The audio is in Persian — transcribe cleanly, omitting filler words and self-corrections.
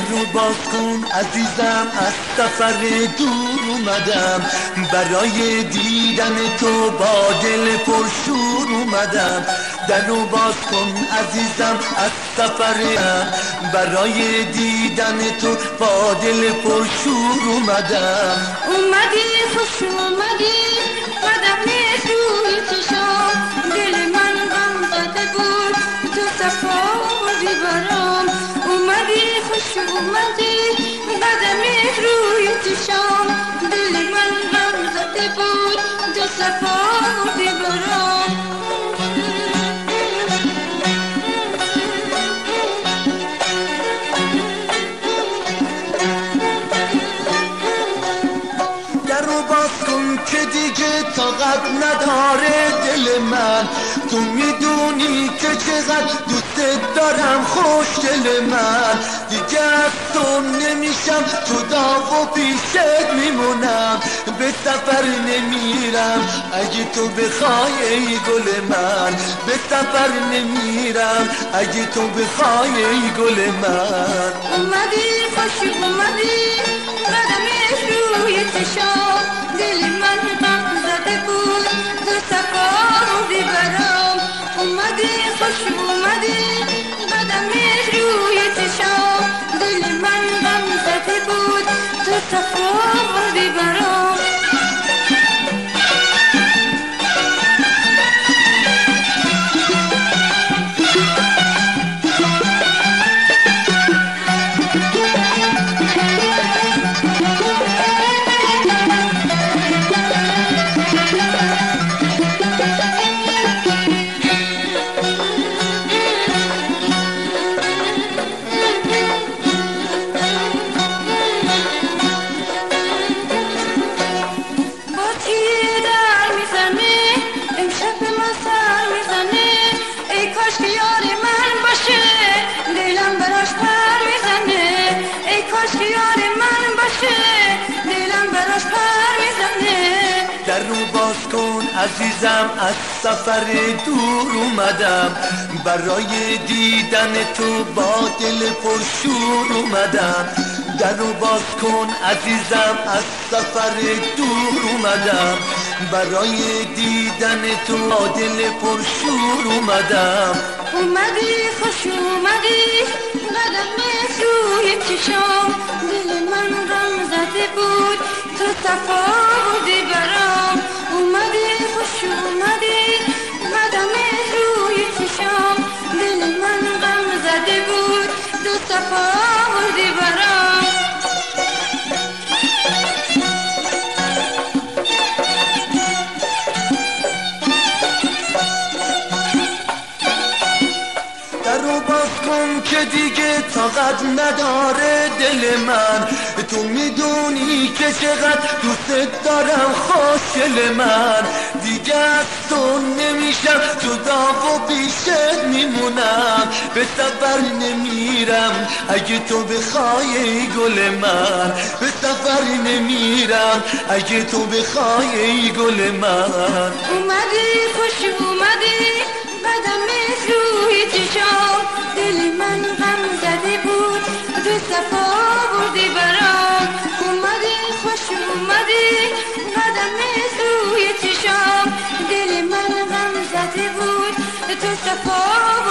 رو باز کن عزیزم، از سفر دور اومدم، برای دیدن تو با دل پرشور اومدم. در رو باز کن عزیزم، از سفرم، برای دیدن تو با دل پرشور اومدم. اومدی خوش اومدی قدم روی چشام، دل من غم زده بود تو صفا بودی برام. اومدی خوش اومدی قدم روی چشام، دل من غم زده بود تو صفا بودی برام. که دیگه طاقت نداره دل من، تو میدونی که چقدر دوست دارم خوشگل من. دیگه از تو نمیشم جدا و پیشت میمونم، به سفر نمیرم اگه تو بخوای ای گل من، به سفر نمیرم اگه تو بخوای ای گل من. اومدی خوش اومدی قدم روی چشام، دل من غم زده بود تو صفا بودی برام. اومدی خوش اومدی قدم روی چشام، دل من غم زده بود تو صفا بودی برام. در رو باز کن عزیزم، از سفر دور اومدم، برای دیدن تو با دل پرشور اومدم. در رو باز کن عزیزم، از سفر دور اومدم، برای دیدن تو با دل پرشور اومدم. اومدی خوش اومدی قدم روی چشام، دل من غم زده بود تو صفا بودی برام. اومدی خوش اومدی قدم روی چشام، دل من غم زده بود تو صفا بودی برام. که دیگه طاقت نداره دل من، تو میدونی که چقدر دوست دارم خوشگل من. دیگه از تو نمیشم جدا و پیشت میمونم، به سفر نمیرم اگه تو بخوای ای گل من، به سفر نمیرم اگه تو بخوای ای گل من. اومدی خوش اومدی قدم روی چشام، دل من غم زده بود تو صفا بودی برام. اومدی خوش اومدی قدم روی چشام، دل من غم زده بود تو صفا